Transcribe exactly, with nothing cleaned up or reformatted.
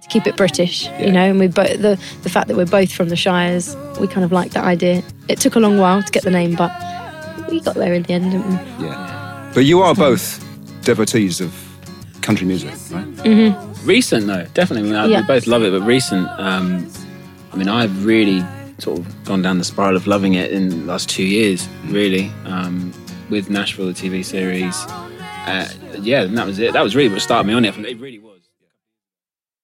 to keep it British, Yeah. you know, and we both the the fact that we're both from the Shires, we kind of like that idea. It took a long while to get the name, but we got there in the end, didn't we? Yeah. But you are both devotees of country music, right? Mm-hmm. Recent, though, definitely. I mean, I, Yeah. We both love it, but recent, um, I mean, I've really sort of gone down the spiral of loving it in the last two years, really, um, with Nashville, the T V series. Uh, yeah, and that was it. That was really what started me on it. It really was.